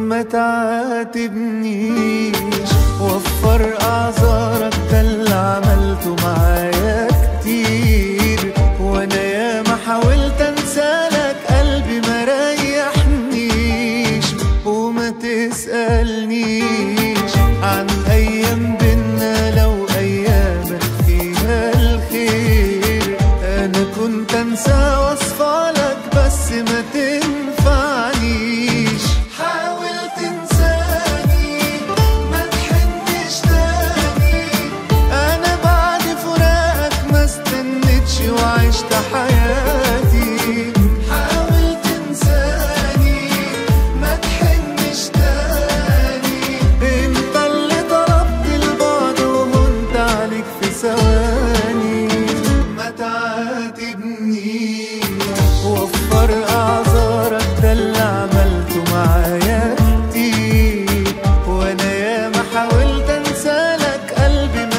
ما تعاتبنيش، وفر اعذارك، ده اللي عملته معايا كتير. وانا ياما حاولت انسالك، قلبي ما ريحنيش. وما تسألنيش عن ايام بينا، لو ايامك فيها الخير. انا كنت انسى واصفالك بس ما تنفعنيش. حاول تنساني، ما تحنش تاني. انا بعد فراقك ما استنيتش وعشت حياتي. حاول تنساني، ما تحنش تاني. انت اللي طلبت البعد وهنت عليك في ثواني. ما تعاتبنيش، وفر اعذارك، ده اللي عملته معايا كتير. وانا ياما حاولت انسالك، قلبي ما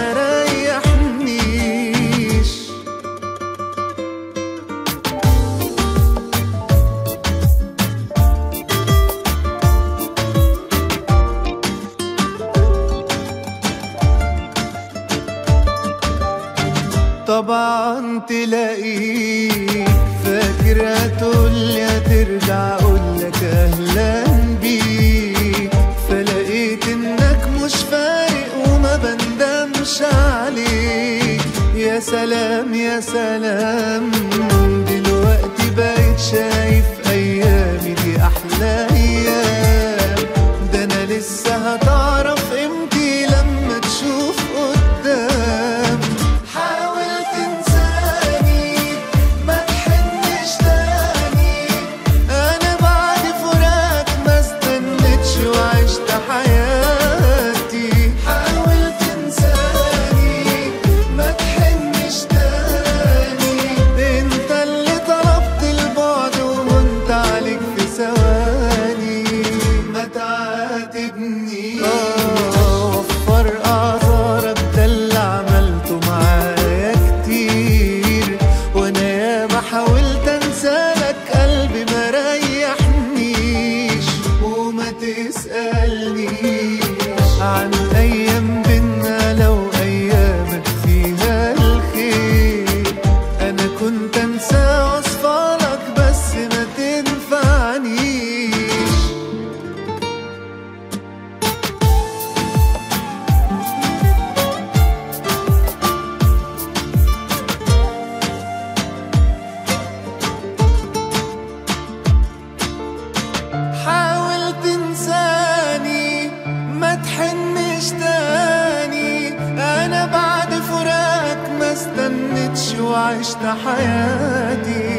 ريحنيش. طبعا تلاقيك فاكر هتقولي، هترجع اقولك اهلا بيك. فلقيت انك مش فارق وما بندمش عليك. يا سلام يا سلام، دلوقتي بقيت شايف ايامي دي احلى ايام. ده انا لسه هتعرف قيمتي لما تشوف قدام. حاول تنساني، ما تحنش تاني. انا بعد فراقك ما استنيتش وعشت حياتي. حاول تنساني، ما تحنش تاني. انت اللي طلبت البعد وهنت عليك في ثواني. ما تعاتبنيش، وفر اعذارك، ده اللي عملته معايا كتير. وانا ياما حاولت انسالك، قلبي ما ريحنيش. وما تسألنيش عن ايام بينا، لو ايامك فيها الخير. انا كنت انسى واصفالك بس ما تنفعنيش. حاول تنساني، ما تحنش تاني. انا بعد فراقك ما استنيتش وعشت حياتي.